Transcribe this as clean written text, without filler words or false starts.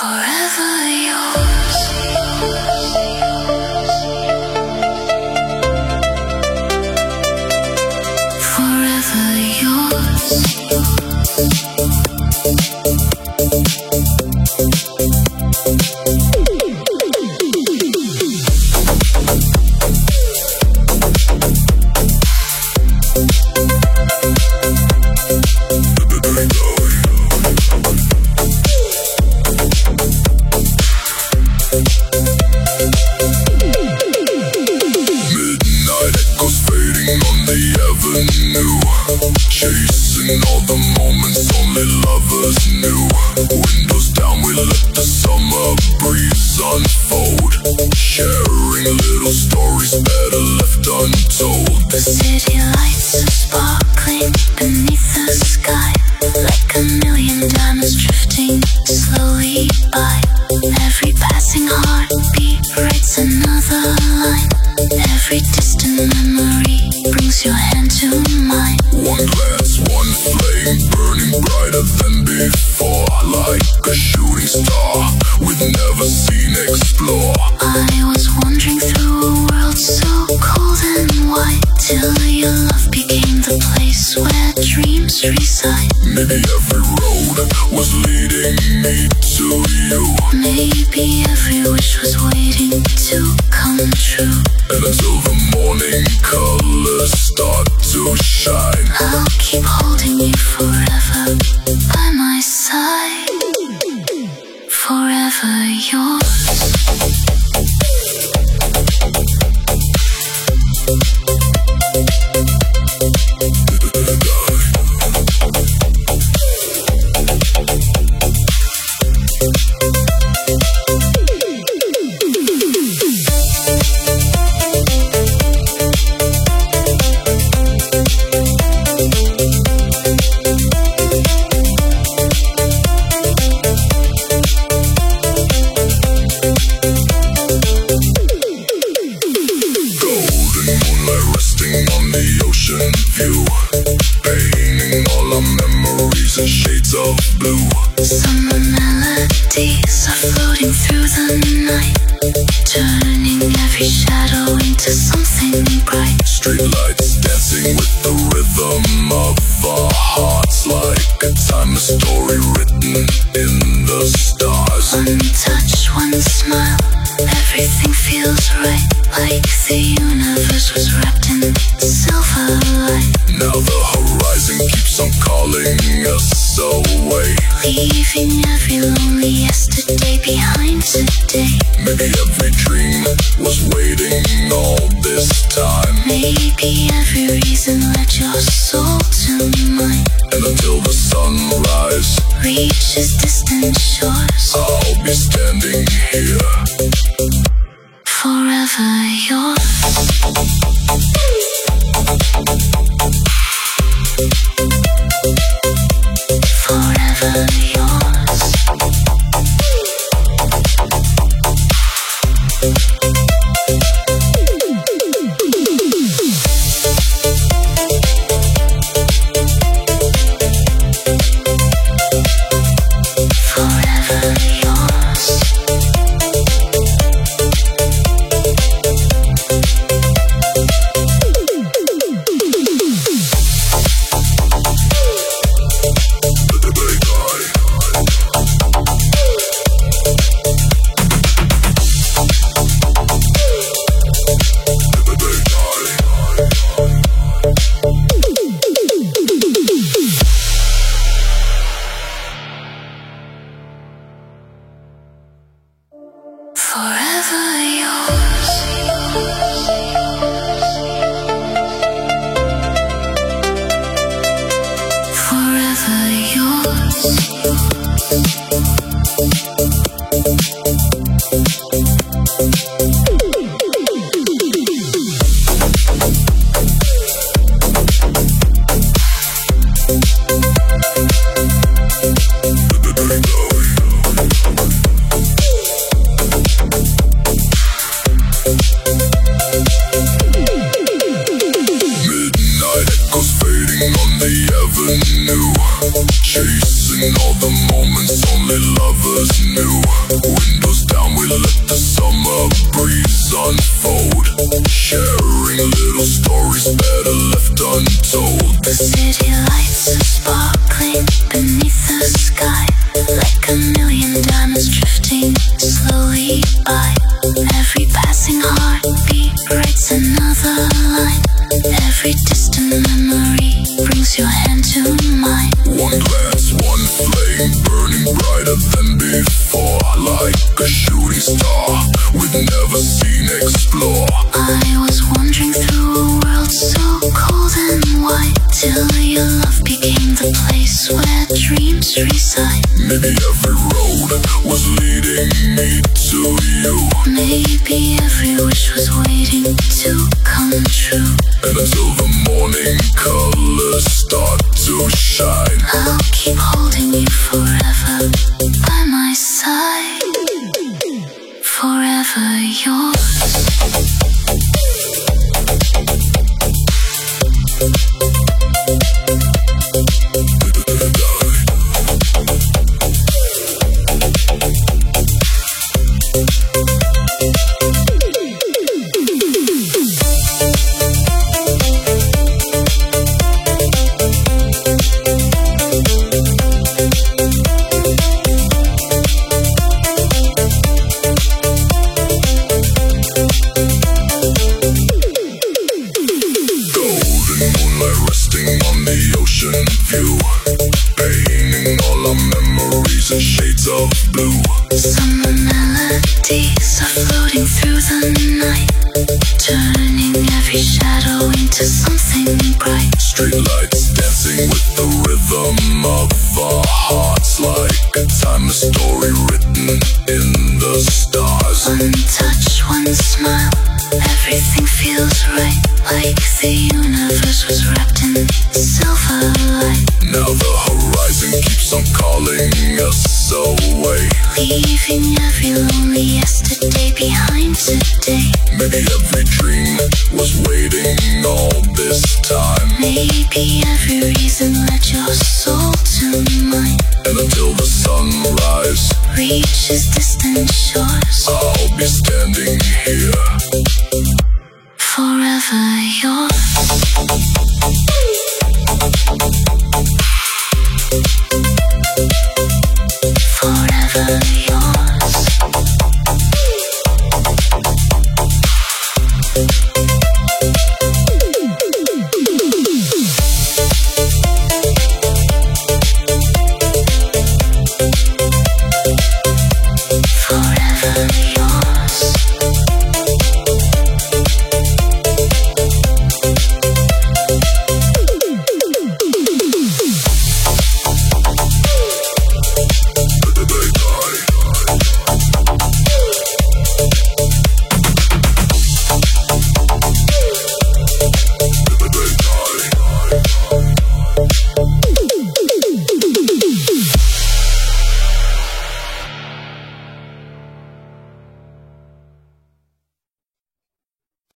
Forever yours. Forever yours. Chasing all the moments only lovers knew. Windows down, we let the summer breeze unfold. Sharing little stories better left untold. The city lights are sparkling beneath the sky, like a million diamonds drifting slowly by. Every passing heartbeat writes another line. Every distant memory brings your hand to mine. One glance, one flame, burning brighter than before. Like a shooting star we'd never seen explore. I was wandering through a world so cold and white, till your love became the place where dreams reside. Maybe every road was leading me to you. Maybe every wish was waiting to come true. And until the morning colors start to shine, I'll keep holding you forever by my side. Forever yours. of blue. Summer melodies are floating through the night, turning every shadow into something bright. Streetlights dancing with the rhythm of our hearts, like a timeless story written in the stars. One touch, one smile, everything feels right, like the universe was wrapped in silver light. Now the horizon keeps on calling us away, leaving every lonely yesterday behind today. Maybe every dream was waiting all this time. Maybe every reason led your soul to mine. And until the sunrise reaches distant shores, I'll be standing here, forever yours. Forever yours. Forever yours. Chasing all the moments only lovers knew. Windows down, we let the summer breeze unfold. Sharing little stories better left untold. The city lights are sparkling beneath the sky, like a million diamonds drifting slowly by. Every passing heartbeat writes another line. Every distant memory brings your hand to mine. One glance, one flame, burning brighter than before. Like a shooting star we'd never seen explore. I was wandering through a world so cold and white, till your love became the place where dreams reside. Maybe every road was leading me to you. Maybe every wish was waiting to come true. And until the morning colors start to shine, I'll keep holding you forever by my side. Forever yours. shades of blue. Summer melodies are floating through the night, turning every shadow into something bright. Streetlights dancing with the rhythm of our hearts, like a timeless story written in the stars. One touch, one smile, everything feels right, like the universe was wrapped in silver light. Now the horizon keeps on calling us away, leaving every lonely yesterday behind today. Maybe every dream was waiting all this time. Maybe every reason led your soul to mine. And until the sunrise reaches distant shores, I'll be standing here, forever yours. Forever yours.